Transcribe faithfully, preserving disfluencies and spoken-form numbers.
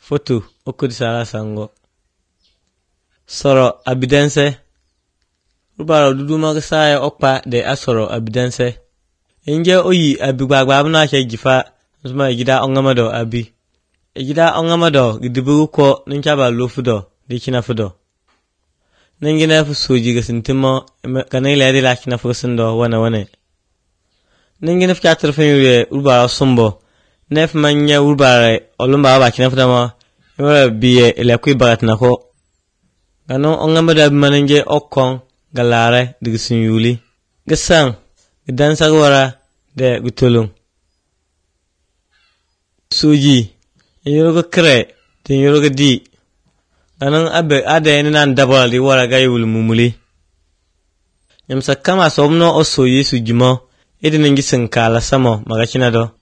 Foto okudi sala sango. Soro abidense. Rubaro dudu magsaya okpa de asoro abidense. Inje oyi abigbagba abuna ke gifa nsuma igida ongamado abi. Igida ongamado gidibu ko ninchaba lofudo dikina fudo. Ningina fu soji gasintimo kanile adi la kina fusindo wana wane. Ningina fu chatrfen yure rubaro sumbo. Nef manya rubare olumba aba kina fudama yura biye ilekwi bagatna ko. Gano ongamado abi manenge okon galare digisin yuli. Gisang gidansa gwara de gutulung. Soji yoroga kre tin yoroga di. Ganang abe ade ene nan dabal di wara gayi wul mumuli. Nyamsa kama somno oso yesu jimo edi ningi sinkala samo magachina do.